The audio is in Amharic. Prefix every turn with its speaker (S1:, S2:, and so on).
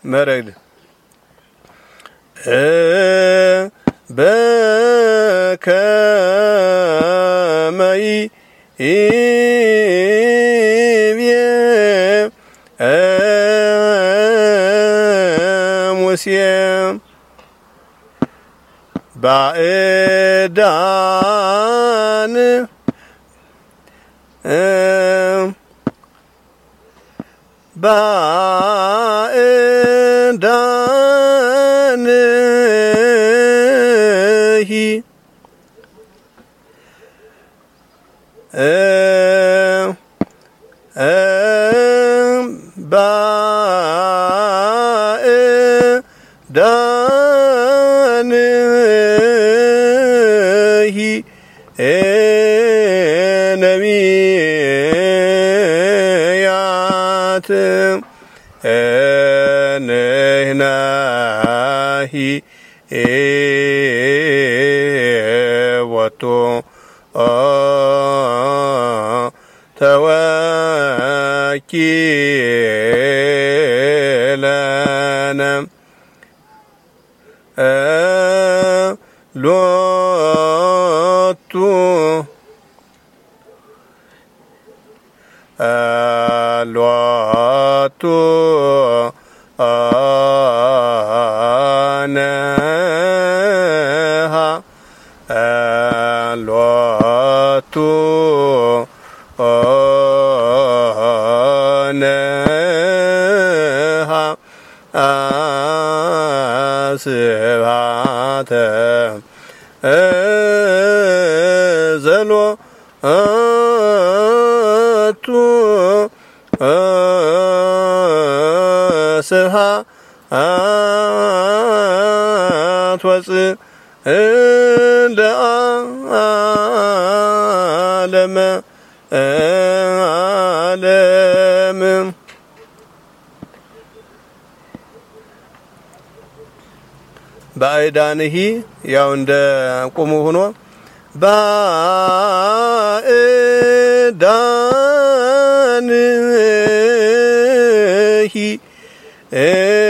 S1: መረግድ በከመይ ኢብየ ሙሴ ባዕዳን ነቢያት ነህናሂ ወቶ ተወኪለነ ሎቱ ሎቱ ነሃ ሎቱ ነሃ ስብሐተ ዘሎቱ ስብሐት ወጽእ ለዓለመ ዓለም ባዕዳንሂ ያው እንደ ቁሙ ሆኖ ባዕዳንሂ